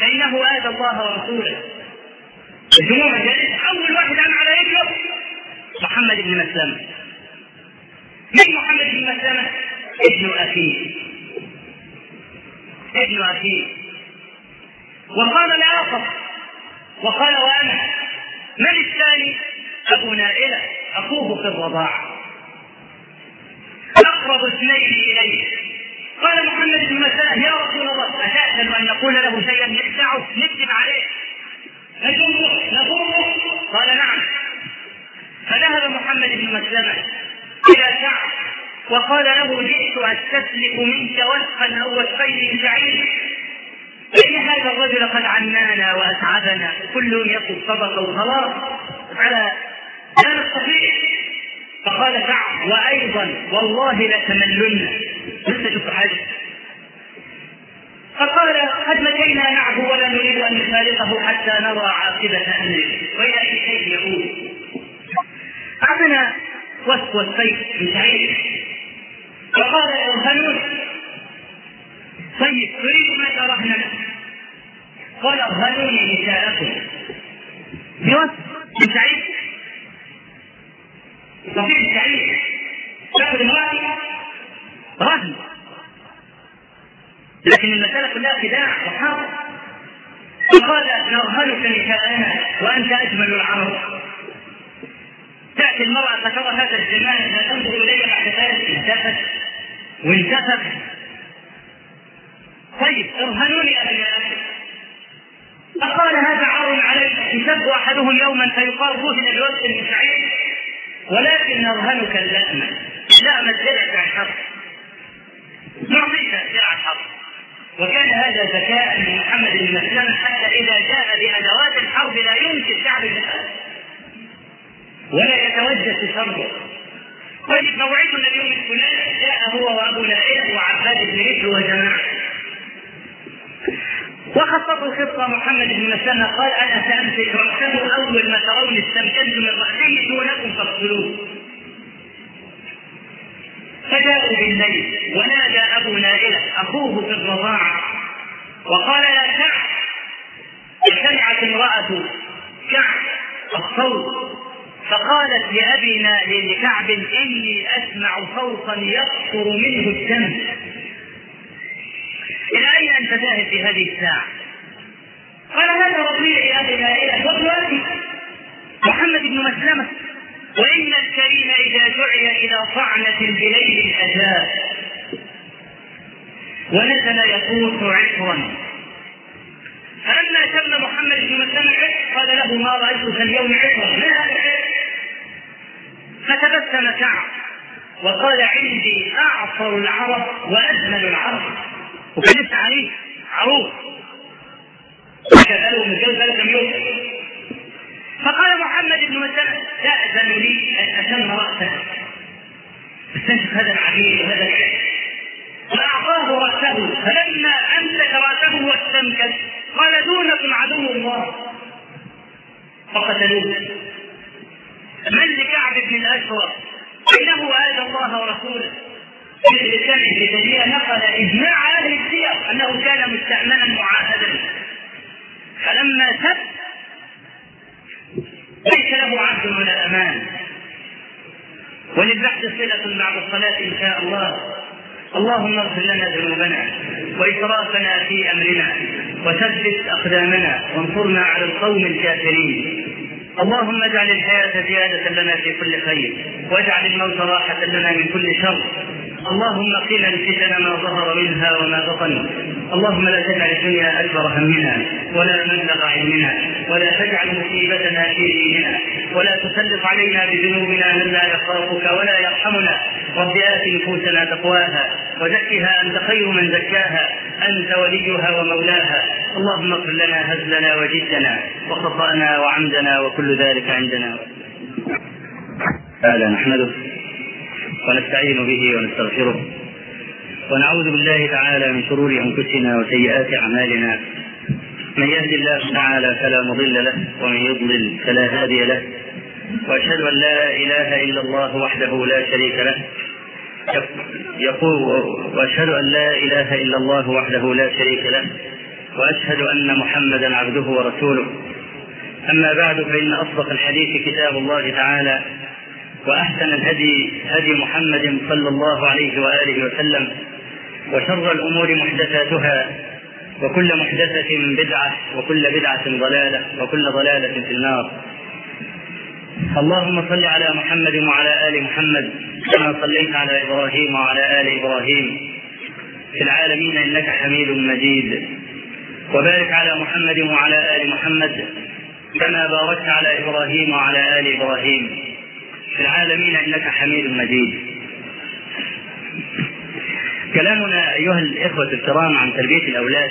فإنه آذى الله ورسوله. الجموع جالس أول واحد قام على رجله محمد بن مسلمة. من محمد بن مسلمة؟ ابن أخيه. وقال الآخر وقال وأنا. من الثاني؟ أبو نائلة أخوه في الرضاعة، أقرب اثنين إليه. قال محمد بن مسلمة: يا رسول الله، أتأذن أن نقول له شيئا نخدعه نكذب عليه نضره؟ قال: نعم. فذهب محمد بن مسلمة إلى سعد وقال له: جئت أستسلك منك وسخا أو وسخين شعير، فإن هذا الرجل قد عنانا وأتعبنا، كل يوم يطلب صدقة وخلاص على لا نستطيع. فقال سعد: وأيضا والله لتملن. لسه شوف حاجة. فقال: قد مشينا معه ولا نريد أن نفارقه حتى نرى عاقبة أمره وإلى أي شيء يقول. أعطنا وسخ والسيف من شعير. فقال: ارهنون. طيب تريد ما ترهن؟ قال: ارهنوني نساءكم بوسخ من شعير. وفي الشعير تأخذ امرأة رهن، لكن المسألة كلها خداع وحرب. فقال: نرهنك نساءنا وأنت أجمل العرب. تأتي المرأة فترى هذا الجمال لا تنظر إلي بعد ذلك وانتفخ. طيب ارهنوني أبناءكم. فقال: هذا عار عليك، يسب أحدهم يوما فيقال رهن بوسخ من شعير، ولكن نرهنك اللأمة درع الحق، نعطيك درع الحق. وكان هذا ذكاء من محمد بن مسلمة، حتى إذا جاء بأدوات الحرب لا يمكن شعب الجهاد ولا يتوجه شره. طيب موعدنا اليوم الفلاني، جاء هو وأبو نائلة وعباد بن رشد وجماعة، وخططوا خطة محمد بن مسلمة. قال: أنا سأمسك رأسه، أول ما ترون استمكنت من رأسه دونكم فاقتلوه. فجاءوا بالليل ونادى أبو نائلة أخوه في الرضاعة وقال: يا كعب. فسمعت امرأة كعب الصوت فقالت لكعب: إني أسمع صوتا يقطر منه الدم. إلى أين أنت ذاهب في هذه الساعة؟ قال: هذا رضيعي أبي نائلة وابن محمد بن مسلمة، وإن الكريم إذا دعي إلى طعنة بليل أجاب. ونزل يطوف عطرا. فلما شم محمد بن مسلمة قال له: ما رأيتك اليوم عطرا، ما هذا العطر؟ فتبسم كعب وقال: عندي أعصر العرب وأجمل العرب. وكان لسه عليه عروض كذلك من كم يوم. فقال محمد بن مسلمة: تأذن لي أن أشم رأسه. استنشق هذا العبيد وهذا العبد. فأعطاه رأسه، فلما أمسك رأسه واستنكت قال: دونكم عدو الله. فقتلوه. من لكعب بن الأشرف إنه آذى الله ورسوله. في لسان ابن تيمية نقل إجماع أهل السير أنه كان مستأمنا معاهدا، فلما سب ليس له عهد ولا أمان. وللبحث صلة بعد الصلاة إن شاء الله. اللهم اغفر لنا ذنوبنا وإسرافنا في أمرنا وثبت أقدامنا وانصرنا على القوم الكافرين. اللهم اجعل الحياة زيادة لنا في كل خير، واجعل الموت راحة لنا من كل شر. اللهم قنا الفتن ما ظهر منها وما بطن. اللهم لا تجعل الدنيا أكبر همنا ولا مبلغ علمنا، ولا تجعل مصيبتنا في ديننا، ولا تسلط علينا بذنوبنا من لا يخافك ولا يرحمنا. رب آت نفوسنا تقواها وزكها أنت خير من زكاها، أنت وليها ومولاها. اللهم اغفر لنا هزلنا وجدنا وخطأنا وعمدنا وكل ذلك عندنا. تعالى نحمده ونستعين به ونستغفره ونعوذ بالله تعالى من شرور أنفسنا وسيئات أعمالنا. من يهد الله تعالى فلا مضل له، ومن يضلل فلا هادي له. وأشهد أن لا إله إلا الله وحده لا شريك له. وأشهد أن لا إله إلا الله وحده لا شريك له، وأشهد أن محمدا عبده ورسوله. أما بعد، فإن أصدق الحديث كتاب الله تعالى، وأحسن الهدي هدي محمد صلى الله عليه وآله وسلم، وشر الأمور محدثاتها، وكل محدثة بدعة، وكل بدعة ضلالة، وكل ضلالة في النار. اللهم صل على محمد وعلى آل محمد كما صليت على إبراهيم وعلى آل إبراهيم في العالمين إنك حميد مجيد، وبارك على محمد وعلى آل محمد كما باركت على إبراهيم وعلى آل إبراهيم في العالمين إنك حميد مجيد. كلامنا أيها الإخوة الكرام عن تربية الأولاد،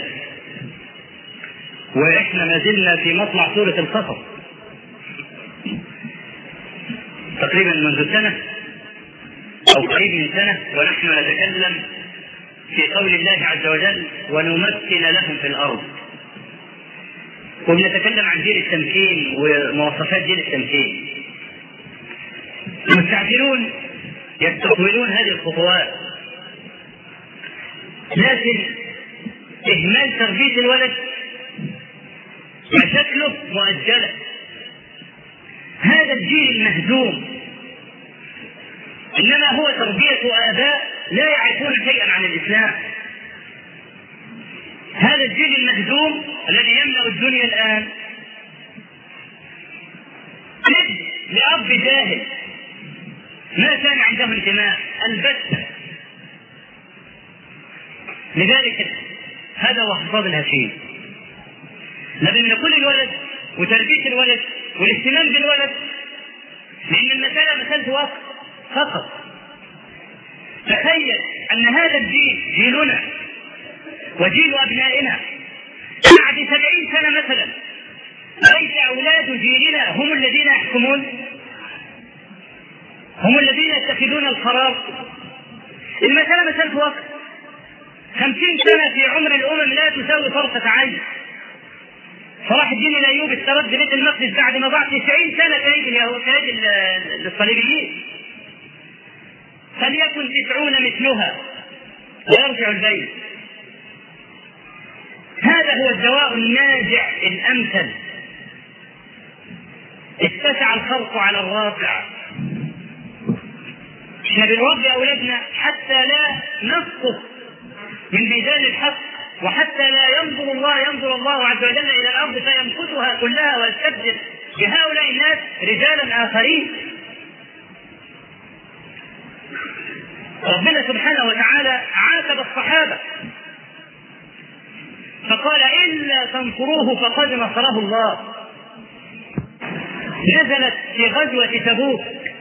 وإحنا ما زلنا في مطلع سورة القصص تقريبا منذ سنة أو قريب من سنة، ونحن نتكلم في قول الله عز وجل: ونمكن لهم في الأرض. وبنتكلم عن جيل التمكين ومواصفات جيل التمكين. المستعجلون يستطولون هذه الخطوات، لكن إهمال تربية الولد مشاكله مؤجلة. هذا الجيل المهزوم إنما هو تربية آباء لا يعرفون شيئا عن الإسلام. هذا الجيل المهزوم الذي يملأ الدنيا الآن لأب جاهل ما كان عنده انتماء البتة. لذلك هذا هو حصاد الهشيم. لازم نقول الولد وتربية الولد والاهتمام بالولد، لأن المسألة مسألة وقت فقط. تخيل أن هذا الجيل، جيلنا وجيل أبنائنا، بعد 70 سنة مثلا ليس أولاد جيلنا هم الذين يحكمون، هم الذين يتخذون القرار. المسألة مسألة وقت. 50 سنة في عمر الأمم لا تساوي طرفة عين. صلاح الدين الأيوبي استرد بيت المقدس بعد ما ضاع 90 سنة كيد الصليبيين. فليكن 90 مثلها ويرجع البيت. هذا هو الدواء الناجع الأمثل. اتسع الخلق على الرافع. احنا بنربي أولادنا حتى لا نسقط من ميزان الحق، وحتى لا ينظر الله عز وجل إلى الأرض فينقصها كلها ويستبدل بهؤلاء الناس رجالا آخرين. ربنا سبحانه وتعالى عاتب الصحابة فقال: إلا تنصروه فقد نصره الله. نزلت في غزوة تبوك،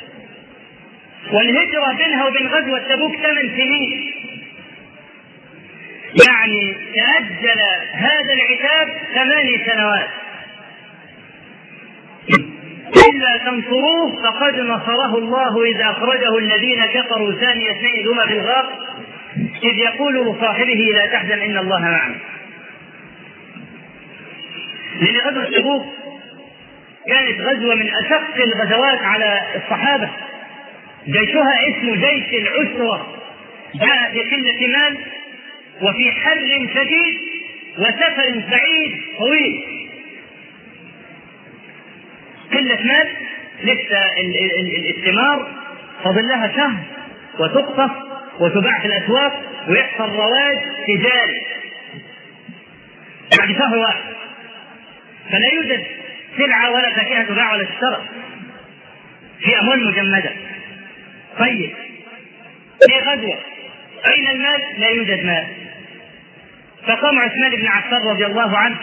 والهجرة بينها وبين غزوة تبوك 8 سنين، يعني تأجل هذا العتاب 8 سنوات. إلا تنصروه فقد نصره الله إذ أخرجه الذين كفروا ثاني اثنين هما في الغار إذ يقول لصاحبه لا تحزن إن الله معنا. لأن غزوة تبوك كانت غزوة من أشق الغزوات على الصحابة. جيشها اسمه جيش العسرة، جاء بقلة مال وفي حر شديد وسفر بعيد طويل. قلة مال، لسه الثمار فاضل لها شهر وتقطف وتباع في الأسواق ويحصل رواج تجاري بعد شهر واحد، فلا يوجد سلعة ولا فاكهة تباع ولا تشترى، في أموال مجمدة. طيب في غزوة أين المال؟ لا يوجد مال. فقام عثمان بن عفان رضي الله عنه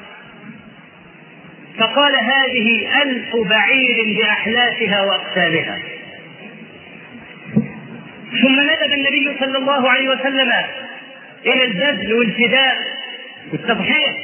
فقال: هذه 1000 بعير بأحلافها وأقسامها. ثم ندب النبي صلى الله عليه وسلم إلى البذل والفداء والتضحية.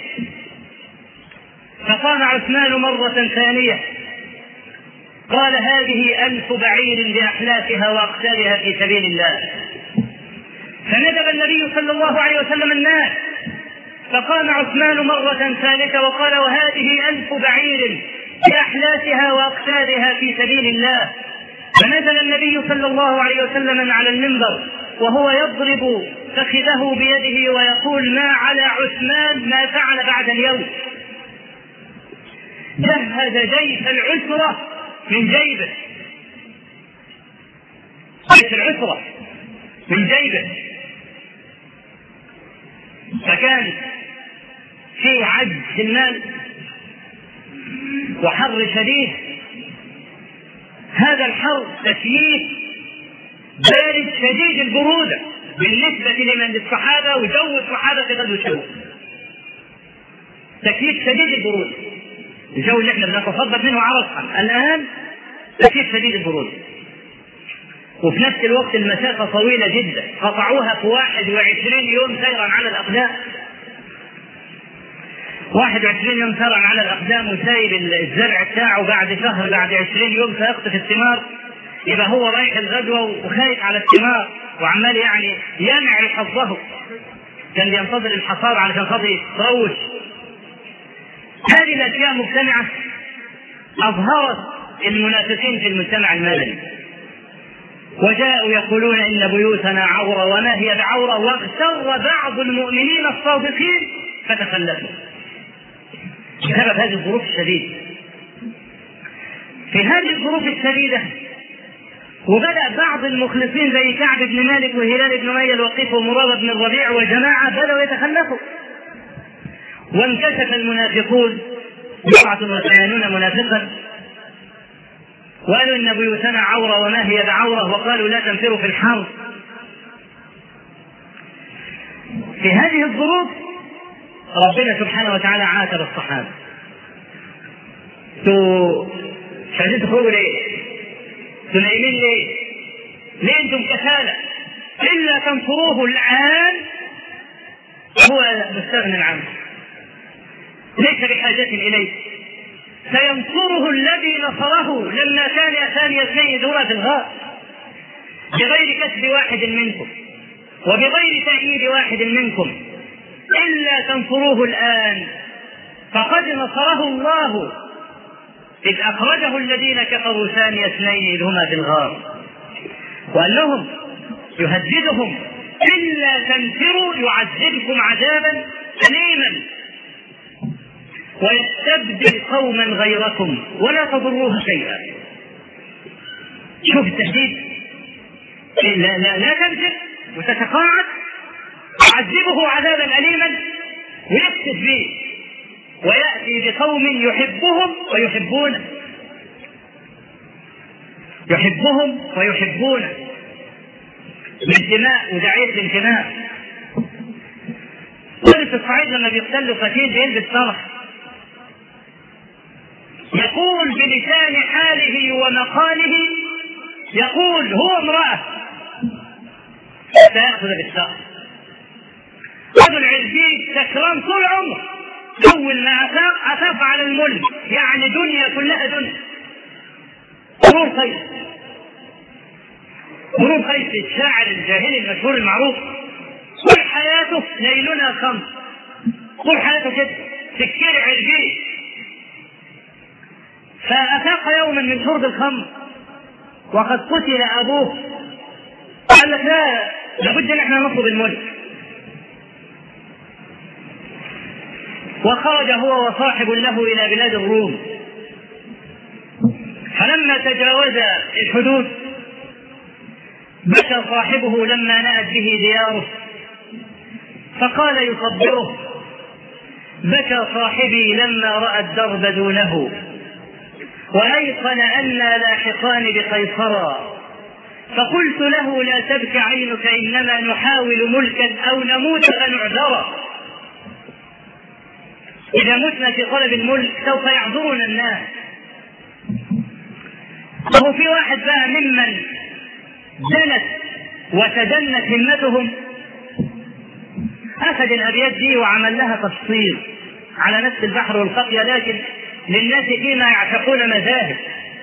فقام عثمان مرة ثانية قال: هذه 1000 بعير بأحلافها وأقسامها في سبيل الله. فندب النبي صلى الله عليه وسلم الناس، فقام عثمان مرة ثالثة وقال: وهذه 1000 بعير بأحلافها وأقسامها في سبيل الله. فنزل النبي صلى الله عليه وسلم على المنبر وهو يضرب فخذه بيده ويقول: ما على عثمان ما فعل بعد اليوم. جهز جيش العسرة من جيبه، جيش العسرة من جيبه، فكان في عجز في المال وحر شديد. هذا الحر تكييف بارد شديد البرودة بالنسبة لمن الصحابة وجو الصحابة في غزوة تبوك، تكييف شديد البرودة، الجو اللي احنا بنتصبر منه عرصا الآن تكييف شديد البرودة. وفي نفس الوقت المسافة طويلة جدا، قطعوها في 21 يوم سيرا على الأقدام، 21 يوم سيرا على الأقدام، وسايب الزرع بتاعه بعد شهر بعد 20 يوم سيقطف الثمار. يبقى هو رايح الغزوة وخايف على الثمار وعمال يعني ينعي حظه، كان ينتظر الحصاد علشان خاطر يتروش. هذه الأشياء مجتمعة أظهرت المنافقين في المجتمع المدني، وجاءوا يقولون إن بيوتنا عورة وما هي بعورة، واغتر بعض المؤمنين الصادقين فتخلفوا بسبب هذه الظروف الشديدة. في هذه الظروف الشديدة وبدأ بعض المخلصين زي كعب بن مالك وهلال بن أمية الوقيف ومرارة بن الربيع وجماعة بدأوا يتخلفوا، وانكشف المنافقون 87 منافقا وقالوا إن بيوتنا عورة وما هي بعورة، وقالوا لا تنفروا في الحرب. في هذه الظروف ربنا سبحانه وتعالى عاتب الصحابة: مش عايزين تخرجوا ليه؟ نايمين ليه؟ ليه انتم كسالى؟ إلا تنصروه الآن هو مستغنى عنه، ليس بحاجة إليه، سينصره الذي نصره لما كان ثاني اثنين دورة الغار، بغير كسب واحد منكم وبغير تأييد واحد منكم، إلا تنصروه الآن فقد نصره الله إذ أخرجه الذين كفروا ثاني اثنين إذ هما في الغار، وقال لهم يهددهم: إلا تنفروا يعذبكم عذابا أليما ويستبدل قوما غيركم ولا تضروه شيئا. شوف التهديد، لا تنفر وتتقاعد، يعذبه عذابا أليما ويكتب به، ويأتي بقوم يحبهم ويحبونه، يحبهم ويحبونه بالانتماء وداعية الانتماء. في الصعيد لما بيقتلوا قتيل بيلبس طرح، يقول بلسان حاله ومقاله، يقول هو امرأة سيأخذ بالشهر. رجل عزيز سكران طول عمره، أول ما أفاق على الملك، يعني دنيا كلها دنيا. مرور قيس الشاعر الجاهلي المشهور المعروف، طول حياته ليلنا خمس، طول حياته كده سكير عزيز. فأفاق يوما من شرب الخمر وقد قتل أبوه، قال لك لا، لابد ان احنا نطلب الملك. وخرج هو وصاحب له إلى بلاد الروم، فلما تجاوز الحدود بكى صاحبه لما نأت به دياره، فقال يصبره: بكى صاحبي لما رأى الدرب دونه، وأيقن أنا لاحقان بقيصرا، فقلت له: لا تبك عينك، إنما نحاول ملكا أو نموت فنعذرا. إذا متنا في طلب الملك سوف يعذرنا الناس. وهو في واحد بقى ممن دنت وتدنت همتهم، أخذ الأبيات دي وعمل لها تفصيل على نفس البحر والقافية، لكن للناس فيما يعشقون مذاهب.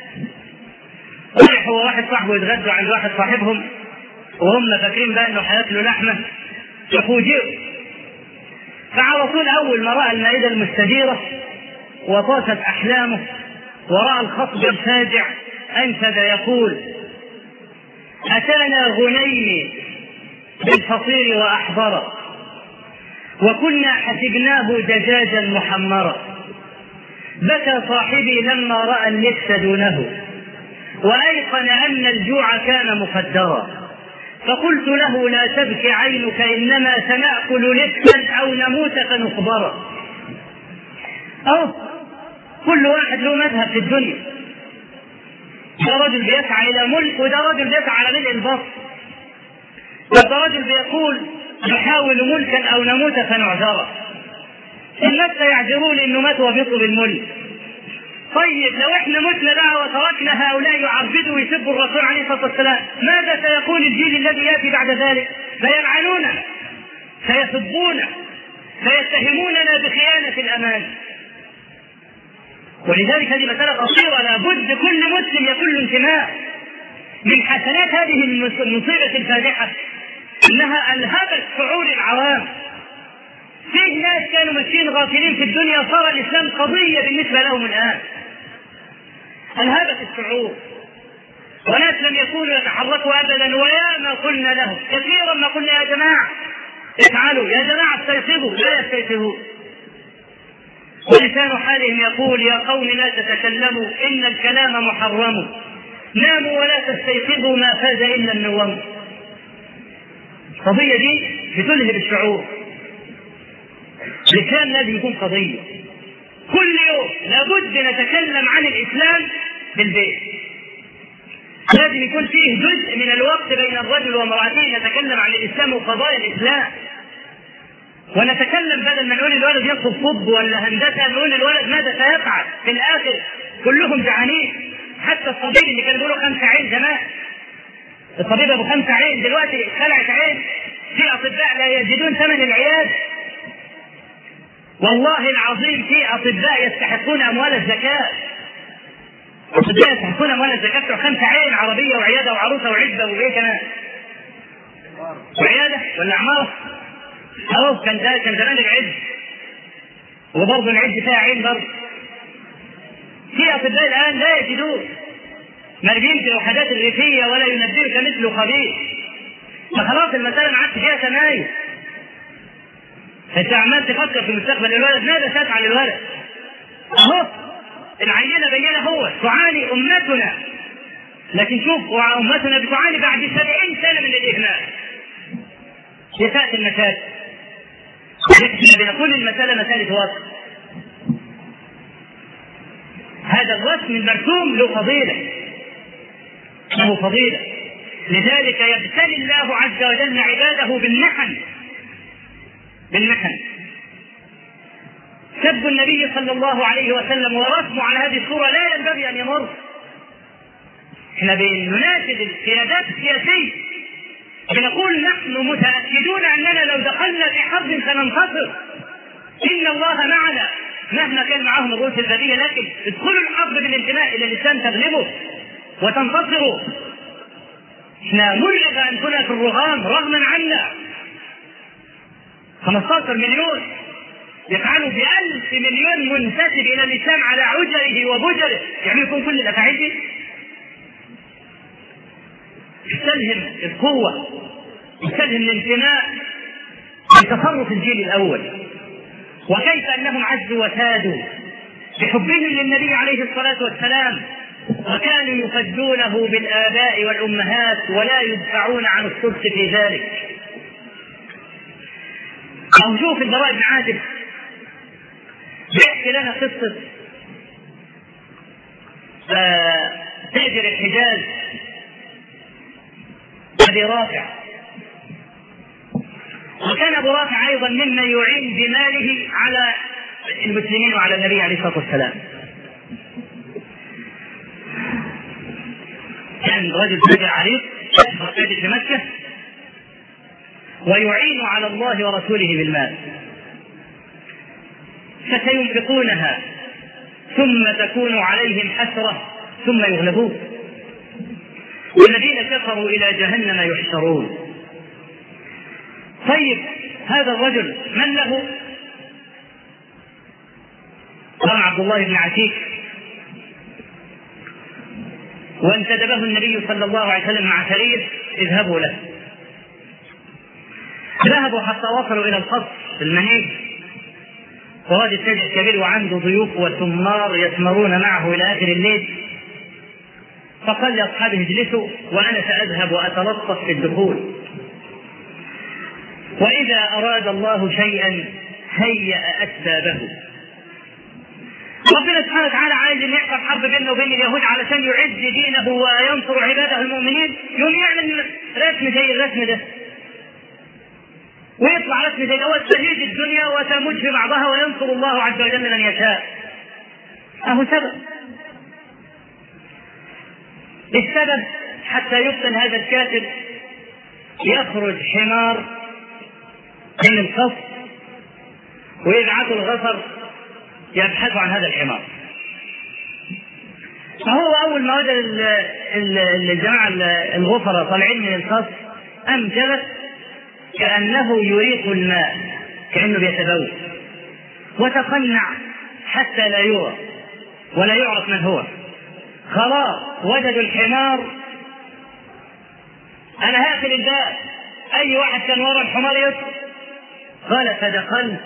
رايح هو واحد صاحبه يتغدوا عند واحد صاحبهم، وهم فاكرين بقى انه هياكلوا لحمه، يفوجئوا. فعلى طول اول ما راى المائده المستديره وطاشت احلامه وراى الخطب الفاجع انشد يقول: اتانا غنيمي بالفصيل وأحضر، وكنا حسبناه دجاجا محمرا. بكى صاحبي لما رأى اللبس دونه، وأيقن أن الجوع كان مقدرا. فقلت له لا تبكي عينك، إنما سنأكل لبسا أو نموت فنخبرا. كل واحد له مذهب في الدنيا، ده رجل بيسعى إلى ملك، وده رجل بيسعى على ملء البطن، وده رجل بيقول نحاول ملكا أو نموت فنعذرا. الناس يعذرون إنه مات وبيطلب الملك. طيب لو احنا متنا بقى وتركنا هؤلاء يعبدوا ويسبوا الرسول عليه الصلاة والسلام، ماذا سيقول الجيل الذي يأتي بعد ذلك؟ سيلعنونا، سيسبونا، سيتهموننا بخيانة الأمان. ولذلك هذه مسألة خطيرة، لابد كل مسلم يكون له انتماء. من حسنات هذه المصيبة الفادحة انها الهبت شعور العوام. فيه ناس كانوا ماشيين غافلين في الدنيا، صار الاسلام قضية بالنسبة لهم الان. الهبت الشعور، وناس لم يكونوا يتحركوا ابدا، وياما قلنا لهم كثيرا ما قلنا يا جماعة افعلوا، يا جماعة استيقظوا، لا يستيقظون. ولسان حالهم يقول يا قوم لا تتكلموا إن الكلام محرم، ناموا ولا تستيقظوا ما فاز إلا النوم. القضية دي بتلهب الشعور. الإسلام لازم يكون قضية، كل يوم لابد نتكلم عن الإسلام بالبيت. لازم يكون فيه جزء من الوقت بين الرجل وامرأته نتكلم عن الإسلام وقضايا الإسلام، ونتكلم بدل ما نقول الولد يدخل طب ولا هندسه، نقول الولد ماذا سيفعل في الاخر. كلهم جعانين، حتى الطبيب اللي كان بيقولوا 5 عين زمان، الطبيب ابو 5 عين دلوقتي خلعت عين. في اطباء لا يجدون ثمن العياده. والله العظيم في اطباء يستحقون اموال الزكاه، اطباء يستحقون اموال الزكاه بتوع 5 عين، عربيه وعياده وعروسه وعزبه وايه كمان، وعياده ولا عماره. كان زمان العز، وبرضه العز فيها عين برضه. في اطباء الان لا يجدون، مرمين في الوحدات الريفيه ولا ينبئك مثل خبير. فخلاص المساله ما عادش فيها تمايز. انت عمال تفكر في مستقبل الولد، ماذا تفعل الولد؟ العينه بينه هو تعاني امتنا، لكن شوف امتنا بتعاني بعد 70 سنه من الاهمال. يساءت المكاتب، بنقول المسألة مسألة وصف. هذا الوصف المرسوم له فضيلة، له فضيلة. لذلك يبتلي الله عز وجل عباده بالمحن. سب النبي صلى الله عليه وسلم ورسمه على هذه الصورة لا ينبغي أن يمر. احنا بنناشد القيادات السياسية، بنقول نحن متأكدون أننا لو دخلنا في حرب سننتصر، إن الله معنا مهما كان معهم الرؤوس البديهة، لكن ادخلوا الحرب بالانتماء إلى الإسلام تغلبوا وتنتصروا. احنا نلغى أنفسنا في الرغام رغما عنا. 15 مليون يفعلوا ب1000 مليون منتسب إلى الإسلام على عجره وبجره، يعني يكون كل الأفاعيل دي يستلهم القوة، يستلهم الانتماء لتصرف الجيل الأول، وكيف أنهم عزوا وسادوا بحبهم للنبي عليه الصلاة والسلام، وكانوا يفدونه بالآباء والأمهات ولا يدفعون عن الصدق في ذلك. أو شوف البراء بن عازب بيحكي لنا قصة تاجر الحجاز أبي رافع، وكان أبو رافع أيضا ممن يعين بماله على المسلمين وعلى النبي عليه الصلاة والسلام. كان رجل تاجر عريق يشهر تاجر في مكة ويعين على الله ورسوله بالمال، فسينفقونها ثم تكون عليهم حسرة ثم يغلبون، والذين كفروا إلى جهنم يحشرون. طيب هذا الرجل من له؟ قام عبد الله بن عتيك وانتدبه النبي صلى الله عليه وسلم مع سرية اذهبوا له. ذهبوا حتى وصلوا إلى القصر المنيف، وهذا التاج الكبير وعنده ضيوف وثمار يثمرون معه إلى آخر الليل. فقال لأصحابه اجلسوا وأنا سأذهب وأتلطف في الدخول، وإذا أراد الله شيئا هيأ أسبابه. ربنا سبحانه وتعالى عايز ان يحصل حرب بينه وبين اليهود علشان يعز دينه وينصر عباده المؤمنين، يوم يعمل رسم زي الرسم ده، ويطلع رسم زي ده وتهيج الدنيا وتموج في بعضها وينصر الله عز وجل من يشاء. أهو سبب. السبب حتى يفتن هذا الكاتب يخرج حمار من القصر ويبعثوا الغفر يبحثوا عن هذا الحمار. فهو أول ما وجد الجماعة الغفرة طالعين من القصر أم جلس كأنه يريق الماء، كأنه بيتبول، وتقنع حتى لا يرى ولا يعرف من هو. خلاص وجدوا الحمار، أنا هقفل الباب، أي واحد كان ورا الحمار يدخل. قال فدخلت،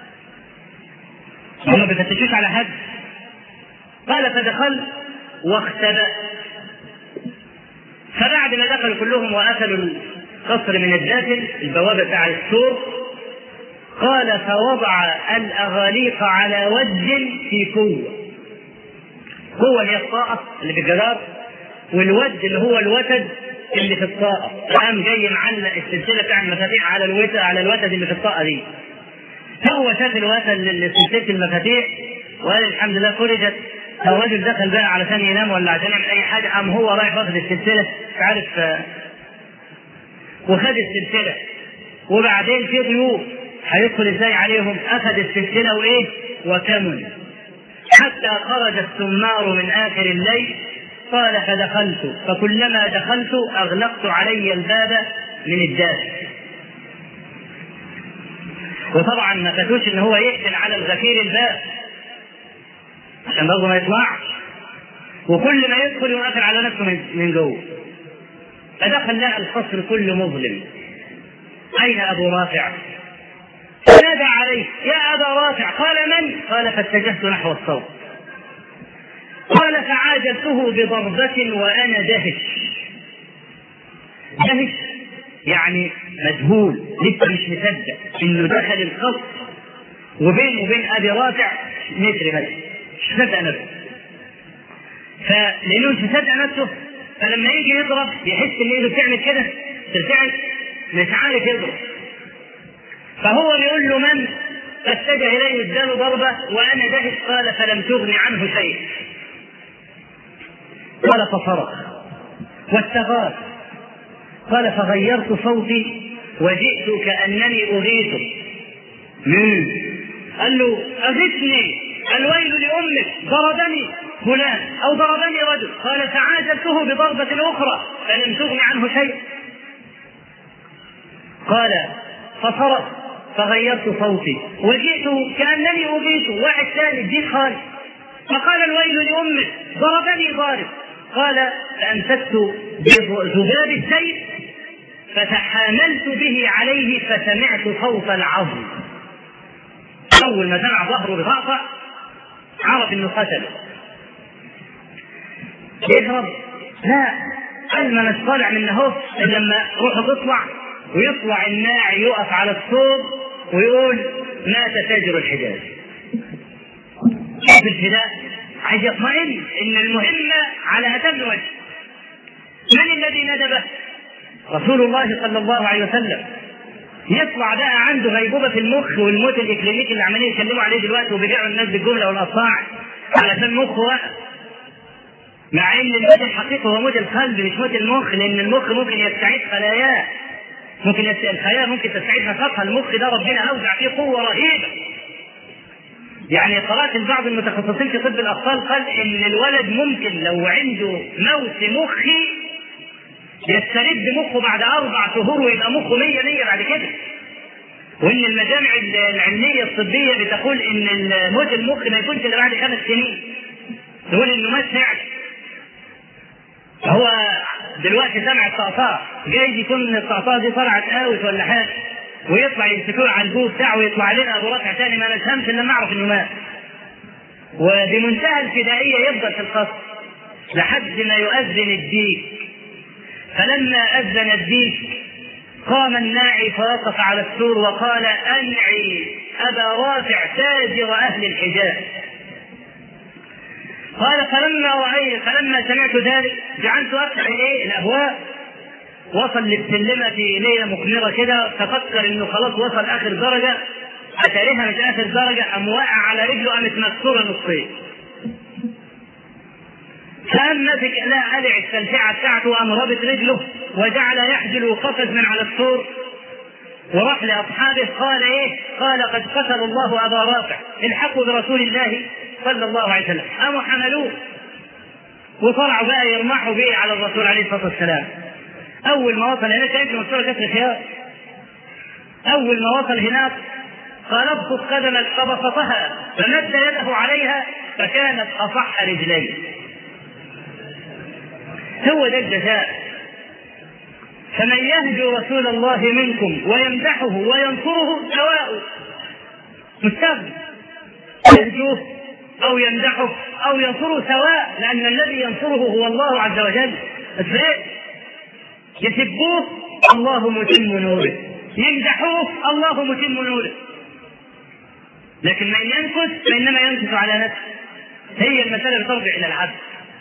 هم ما بيفتشوش على حد. قال فدخلت واختبأت. فبعد ما دخلوا كلهم وقفلوا القصر من الداخل البوابة بتاع السور، قال فوضع الأغاليق على وجه في قوة. قوة اللي هي الطاقة اللي في الجدار، والوجه اللي هو الوتد اللي في الطاقة. قام جاي معلق السلسلة بتاع المفاتيح على الوتد اللي في الطاقة دي. هو شاف الوتد سلسلة المفاتيح وقال الحمد لله فرجت. الرجل دخل بقى علشان ينام ولا عشان يعمل أي حاجة، قام هو رايح واخد السلسلة مش عارف، وخد السلسلة. وبعدين في ضيوف هيدخل ازاي عليهم؟ أخذ السلسلة وإيه وكمن حتى خرج الثمار من آخر الليل. قال فدخلت، فكلما دخلت أغلقت علي الباب من الداخل. وطبعا ما فاتوش ان هو يقفل على الغفير الباب عشان برضه ما يطلعش، وكل ما يدخل يقفل على نفسه من جوه. فدخل لقى القصر كله مظلم. أين أبو رافع؟ فنادى عليه يا أبا رافع. قال من؟ قال فاتجهت نحو الصوت. قال فعاجلته بضربة وأنا دهش. دهش يعني مذهول، لسه مش مصدق انه دخل القصر وبينه وبين ابي رافع متر مثلا، مش مصدق نفسه. فلانه مش مصدق نفسه، فلما يجي يضرب يحس ان ايده بتعمل كده ترتعش، مش عارف يضرب. فهو بيقول له من؟ فاتجه اليه اداله ضربه وانا دهش. قال فلم تغني عنه شيء. قال فصرخ واستغاث. قال فغيرت صوتي وجئت كأنني أغيث. قال له أغثني، الويل لأمك، ضربني فلان أو ضربني رجل. قال فعاجلته بضربة أخرى فلم تغن عنه شيء. قال فصرخ فغيرت صوتي وجئت كأنني أغيث. واحد ثالث دي خالد. فقال الويل لأمك، ضربني ضارب. قال فأمسكت بذباب السيف فتحاملت به عليه فسمعت صوت العظم. أول ما سمع ظهره بضعفة عرف إنه قتله. يهرب؟ لا، قال ما مش طالع من هو إلا لما روحه تطلع ويطلع الناعي يقف على الصوب ويقول مات تاجر الحجاز. في الفداء عايز يطمئن إن المهمة على أتم وجه. من الذي ندبه؟ رسول الله صلى الله عليه وسلم. يطلع بقى عنده غيبوبة في المخ والموت الإكلينيكي اللي عمالين يتكلموا عليه دلوقتي وبيبيعوا الناس بالجملة والأصاع علشان مخه وقف، مع إن الموت الحقيقي هو موت القلب مش موت المخ، لأن المخ ممكن يستعيد خلاياه، ممكن الخلايا ممكن تستعيد نشاطها. المخ ده ربنا أوزع فيه قوة رهيبة. يعني قرأت بعض المتخصصين في طب الأطفال قال إن الولد ممكن لو عنده موت مخي يسترد مخه بعد 4 شهور ويبقى مخه 100 بعد كده. وإن المجامع العلمية الطبية بتقول إن موت المخ ما يكونش إلا بعد 5 سنين. تقول إنه مات فعلا. هو دلوقتي سمع الطقطقة، جايز يكون الطقطقة دي طلعت اوت ولا حاجة، ويطلع يمسكوه على البوس ساعة ويطلع لنا ابو رافع ثاني ما نفهمش الا ما اعرف انه مات. وبمنتهى الفدائية يفضل في القصر لحد ما يؤذن الديك. فلما أذن الديك قام الناعي فوقف على السور وقال: أنعي أبا رافع تاجر أهل الحجاز. قال: فلما سمعت ذلك جعلت أفتح الأبواب. وصل للسلمة في ليلة مقمرة كده، تفكر إنه خلاص وصل آخر درجة، أتاريها مش آخر درجة، قام واقع على رجله قامت مكسورة نصين. فقام مسك قلع السلفعة بتاعته وقام رابط رجله وجعل يحجل وقفز من على السور وراح لأصحابه. قال: قال: قد قتل الله أبا رافع، الحقوا برسول الله صلى الله عليه وسلم. قاموا حملوه وطلعوا بقى يرمحوا به على الرسول عليه الصلاة والسلام. أول ما وصل هناك يمكن مكسورة كسر خيار. أول ما وصل هناك قال: ابسط قدمك، فبسطها فمد يده عليها فكانت أصح رجليه. هو ده الجزاء. فمن يهجو رسول الله منكم ويمدحه وينصره سواء، مستقبل يهجوه أو يمدحه أو ينصره سواء، لأن الذي ينصره هو الله عز وجل. يسبوه الله متم نوره، يمدحوه الله متم نوره. لكن من ينكث فإنما ينكث على نفسه. هي المسألة بترجع إلى العبد.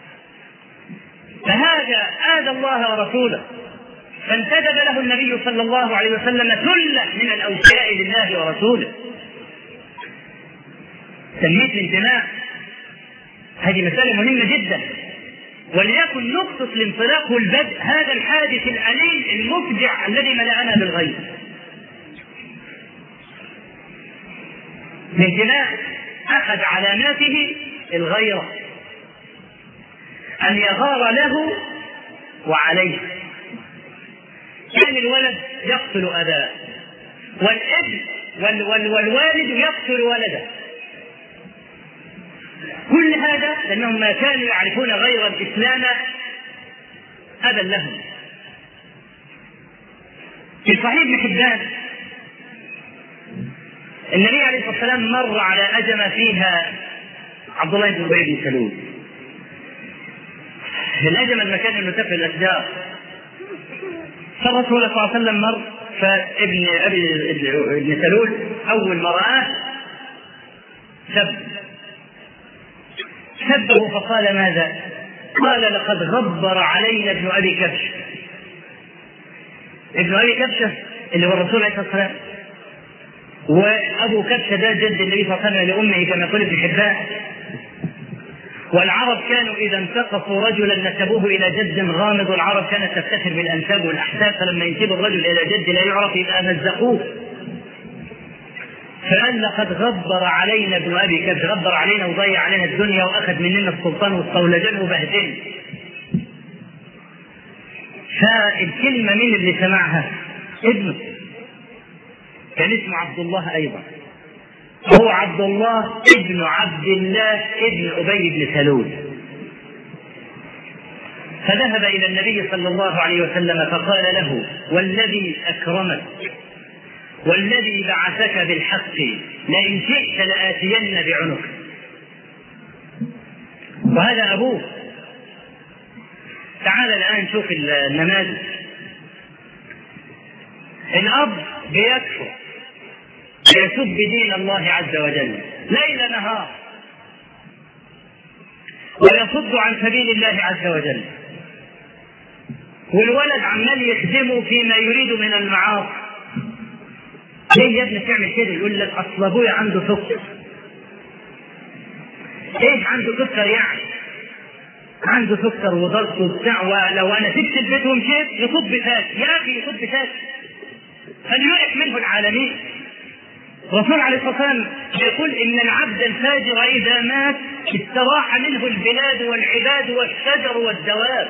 فهذا آذى الله ورسوله، فانتدب له النبي صلى الله عليه وسلم ثلة من الأوفياء لله ورسوله. تنمية الانتماء هذه مسألة مهمة جدا، وليكن نقطة الانطلاق والبدء هذا الحادث الأليم المفجع الذي ملأنا بالغيظ. الانتماء أخذ علاماته الغيرة، أن يغار له وعليه. كان الولد يقتل أباه، والابن والوالد يقتل ولده. كل هذا لأنهم ما كانوا يعرفون غير الإسلام أبا لهم. في صحيح ابن حبان النبي عليه الصلاة والسلام مر على أجمة فيها عبد الله بن أبي بن سلول. الأجمة المكان المتفق الأشجار. فالرسول صلى الله عليه وسلم مر، فابن ابن سلول أول ما رآه سبه فقال: ماذا؟ قال: لقد غبر علينا ابن أبي كبشة. ابن أبي كبشة اللي هو الرسول عليه الصلاة والسلام، وأبو كبشة ده جد النبي صلى الله عليه وسلم لأمه كما يقول ابن حبان. والعرب كانوا إذا انتقصوا رجلا نسبوه إلى جد غامض، والعرب كانت تفتخر بالأنساب والأحساب، فلما ينسب الرجل إلى جد لا يعرف إذا مزقوه. فقال: لقد غبر علينا ابن أبي كبشة، غبر علينا وضيع علينا الدنيا وأخذ مننا السلطان والصولجان وبهدلنا. فالكلمة مين اللي سمعها؟ ابنه، كان اسمه عبد الله أيضا، هو عبد الله ابن عبد الله ابن أبي بن سلول. فذهب إلى النبي صلى الله عليه وسلم فقال له: والذي أكرمك والذي بعثك بالحق لئن شئت لآتين بعنقك. وهذا أبوه. تعال الآن شوف النماذج. الأب بيكفر يسب دين الله عز وجل ليل نهار ويصد عن سبيل الله عز وجل، والولد عمال يخدمه فيما يريد من المعاصي. ليه يا ابني تعمل كده؟ يقول لك: اصل ابويا عنده سكر. ايه عنده سكر يعني؟ عنده سكر وضغط وبتاع، ولو انا سبت البيت ومشيت يصب فات. يا اخي يصب فات فليؤك منه العالمين. الرسول عليه الصلاة والسلام يقول: إن العبد الفاجر إذا مات استراح منه البلاد والعباد والشجر والدواب.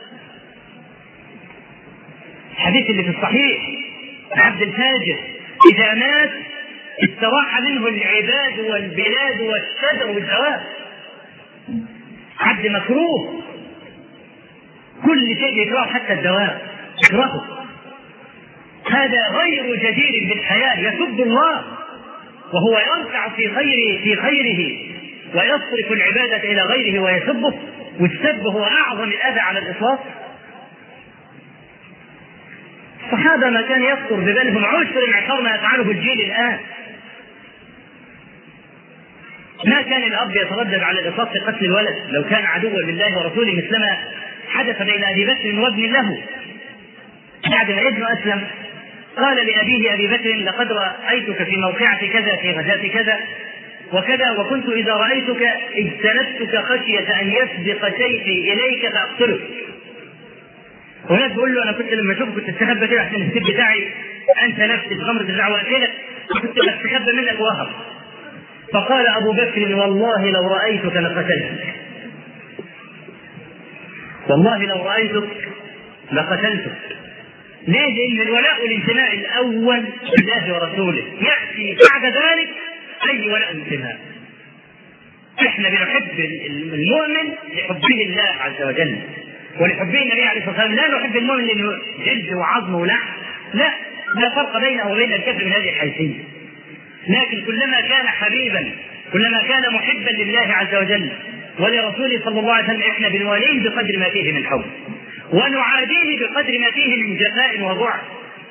الحديث اللي في الصحيح: العبد الفاجر إذا مات استراح منه العباد والبلاد والشجر والدواب. عبد مكروه، كل شيء يكره، حتى الدواب يكرهه. هذا غير جدير بالحياة، يسب الله وهو يركع في خيره ويصرف العبادة إلى غيره ويسبه، والسب هو أعظم الأذى على الإطلاق. الصحابة ما كان يخطر ببالهم عشر معشر ما يفعله الجيل الآن. ما كان الأب يتردد على الإطلاق في قتل الولد لو كان عدوا لله ورسوله، مثلما حدث بين أبي بكر وابن له بعد ما ابنه أسلم. قال لأبيه أبي بكر: لقد رأيتك في موقعة كذا في غزاة كذا وكذا، وكنت إذا رأيتك اجتنبتك خشية أن يسبق سيفي إليك فأقتلك. هناك بيقول له: أنا كنت لما أشوفك كنت استخبى كده عشان السيف بتاعي أنت نفسي بغمرة الدعوة كده، كنت بستخبى منك وهرب. فقال أبو بكر: والله لو رأيتك لقتلتك، والله لو رأيتك لقتلتك. ليه؟ لأن الولاء والانتماء الأول لله ورسوله، يأتي بعد ذلك أي ولاء وانتماء. إحنا بنحب المؤمن لحبه الله عز وجل ولحبه النبي عليه الصلاة والسلام، لا نحب المؤمن لأنه جلد وعظم ولحم، لا فرق بينه وبين الكافر من هذه الحيثية. لكن كلما كان حبيبا، كلما كان محبا لله عز وجل ولرسوله صلى الله عليه وسلم، احنا بنواليه بقدر ما فيه من حب ونعاديه بقدر ما فيه من جفاء وضعف.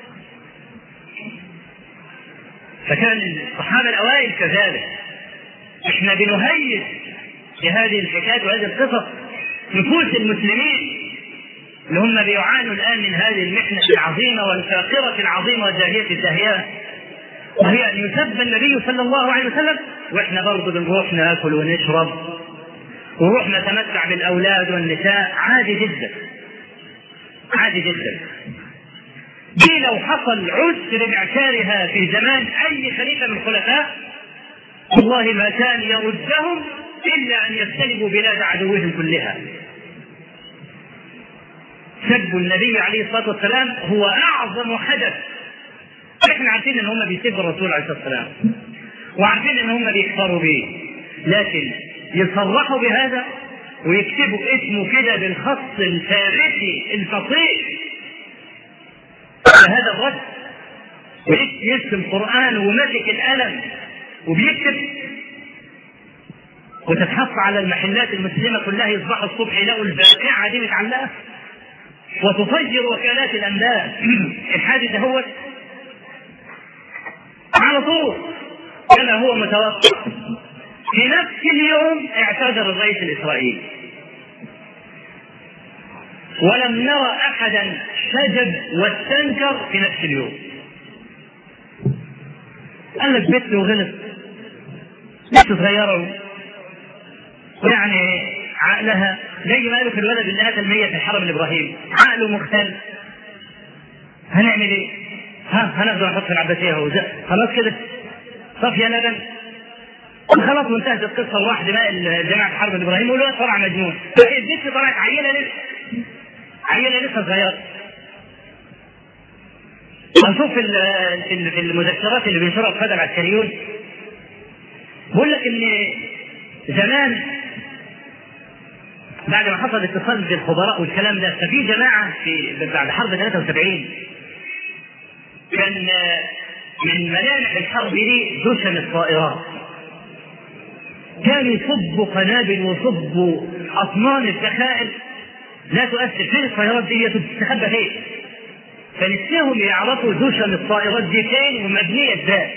فكان الصحابة الأوائل كذلك. احنا بنهيئ لهذه الحكايات وهذه القصص نفوس المسلمين اللي هم بيعانوا الآن من هذه المحنة العظيمة والفاقرة العظيمة والداهية الداهية، وهي أن يسب النبي صلى الله عليه وسلم وإحنا برضه بنروح ناكل ونشرب ونروح نتمتع بالأولاد والنساء. عادي جدا، عادي جدا. دي لو حصل عسر باعتارها في زمان أي خليفة من الخلفاء والله ما كان يردهم إلا أن يجتنبوا بلاد عدوهم كلها. سب النبي عليه الصلاة والسلام هو أعظم حدث. احنا عارفين ان هم بيسبوا الرسول عليه الصلاة والسلام وعارفين ان هم بيكفروا به، لكن يصرحوا بهذا ويكتبوا اسمه كده بالخط الفارسي الفصيح هذا الرجل، ويكتب قرآن ومسك القلم وبيكتب، وتتحط على المحلات المسلمة كلها يصبحوا الصبح يلاقوا الباقعة دي متعلقة وتفجر وكالات الأنباء. الحادث هو على طول كما هو متوقع. في نفس اليوم اعتذر الرئيس الإسرائيلي ولم نرى أحدا سجد واستنكر في نفس اليوم. قال لك بنت وغلط، بنت صغيرة ويعني عقلها زي ما قالوا في الولد اللي قتل 100 في الحرم الإبراهيمي، عقله مختل. هنعمل ايه؟ هناخده ونحط في العباسية خلاص كده صافية لبن خلاص وانتهت القصة. واحد ماء الجماعة الحرب الإبراهيمي والولد طلع مجنون. البنت طلعت عيلة لسه صغيرة. هنشوف في المذكرات اللي بينشرها القادة العسكريون بقول لك ان زمان بعد ما حصل اتصال بالخبراء والكلام ده، ففي جماعة بعد حرب 73 كان من ملامح الحرب دي دشم الطائرات، كانوا يصبوا قنابل ويصبوا أطنان الذخائر لا تؤثر. فين الطائرات دي تستخبى فين؟ فنسيهم يعرفوا دشم الطائرات دي فين ومبنية ازاي.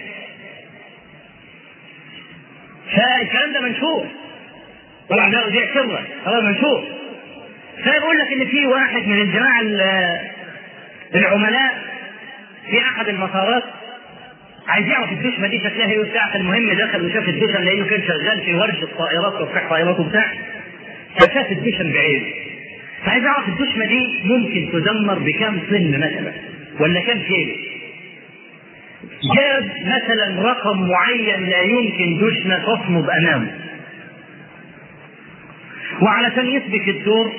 فالكلام ده منشور طبعا، ده أذيع سرا خلاص منشور. فيقول لك ان في واحد من الجماعة العملاء في احد المطارات عايز يعرف الدشمه دي شكلها ايه وبتاع. المهم دخل وشاف الدشم لانه كان شغال في ورشه طائرات وتصحيح طائرات وبتاع، فشاف الدشم بعينه. فعايز يعرف الدشمه دي ممكن تدمر بكام طن مثلا ولا كام كيلو. جاب مثلا رقم معين لا يمكن دشمه تصمد امامه، وعلشان يسبك الدور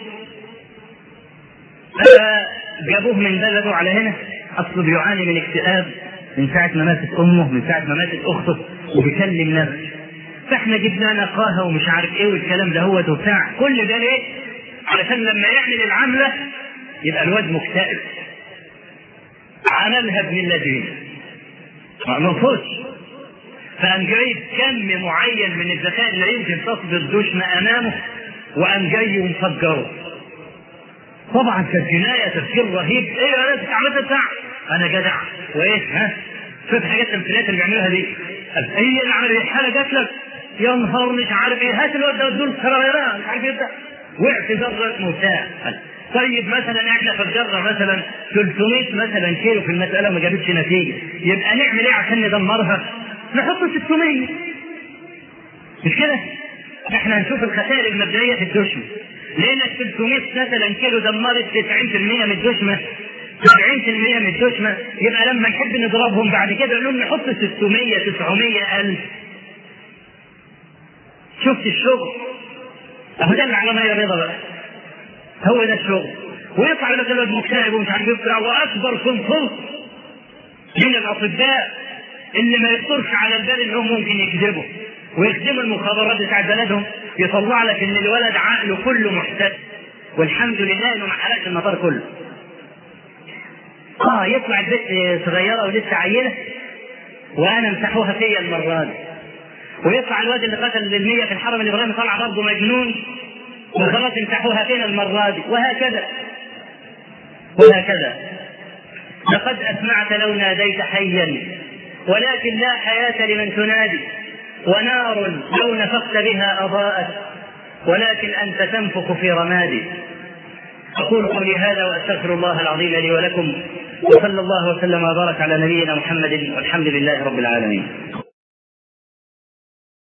جابوه من بلده على هنا. اصله بيعاني من اكتئاب من ساعة ما ماتت أمه، من ساعة ما ماتت أخته، وبيكلم نفسه. فاحنا جبنا نقاهة ومش عارف ايه والكلام ده هو وبتاع. كل ده ليه؟ علشان لما يعمل العملة يبقى الواد مكتئب. عملها ابن الذين ما فوتش، فقام جايب كم معين من الذكاء اللي يمكن تصد الدشمة امامه وقام جاي ومفجره. طبعا كانت جنايه تفكير رهيب. ايه يا ناس عملت ساعه؟ انا جدع وايه ها؟ شوف حاجات التمثيلات اللي بيعملوها دي. هي اللي عملت الحاله جات لك يا نهار مش عارف ايه، هات الواد ده دول سرايران مش عارف ايه ده وقف جره موساه. طيب مثلا احنا في الجره مثلا 300 مثلا كيلو في المساله ما جابتش نتيجه، يبقى نعمل ايه عشان ندمرها؟ نحط 600. مش كده؟ احنا هنشوف الخسائر المبدئيه في الدشمه. لقينا 300 مثلا كيلو دمرت 90% من الدشمه، 70% من الدشمه، يبقى لما نحب نضربهم بعد كده نقول نحط 600 900 ألف. شفت الشغل؟ اهو ده اللي على ميه بيضاء بقى، هو ده الشغل. ويطلع لك الواد مكتئب ومش عارف يطلع، واكبر كونفوز من الاطباء اللي ما يخطرش على البال انهم ممكن يكذبوا ويخدموا المخابرات بتاع بلدهم، يطلع لك ان الولد عقله كله محتد والحمد لله انه ما حرقش المطار كله. يطلع البنت صغيره ولسه عيله وانا امسحوها فيا المره دي، ويطلع الواد اللي قتل ال100 في الحرم الابراهيمي طلع برضه مجنون وخلاص امسحوها فينا المره دي، وهكذا وهكذا. لقد اسمعت لو ناديت حيا ولكن لا حياه لمن تنادي، ونار لو نفخت بها اضاءت ولكن انت تنفخ في رمادي. اقول قولي هذا واستغفر الله العظيم لي ولكم، وصلى الله وسلم وبارك على نبينا محمد والحمد لله رب العالمين.